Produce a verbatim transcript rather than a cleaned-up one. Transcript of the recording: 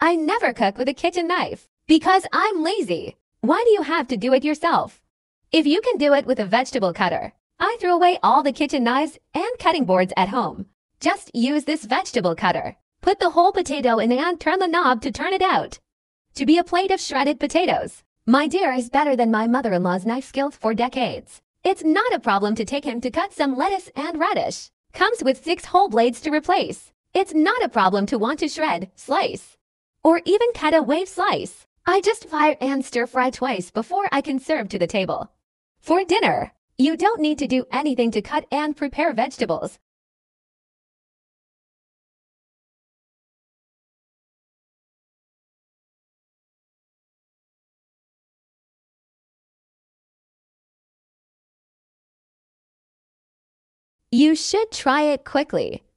I never cook with a kitchen knife because I'm lazy. Why do you have to do it yourself? If you can do it with a vegetable cutter, I threw away all the kitchen knives and cutting boards at home. Just use this vegetable cutter. Put the whole potato in and turn the knob to turn it out to be a plate of shredded potatoes. My dear is better than my mother-in-law's knife skills for decades. It's not a problem to take him to cut some lettuce and radish. Comes with six whole blades to replace. It's not a problem to want to shred, slice, or even cut a wave slice. I just fire and stir fry twice before I can serve to the table. For dinner, you don't need to do anything to cut and prepare vegetables. You should try it quickly.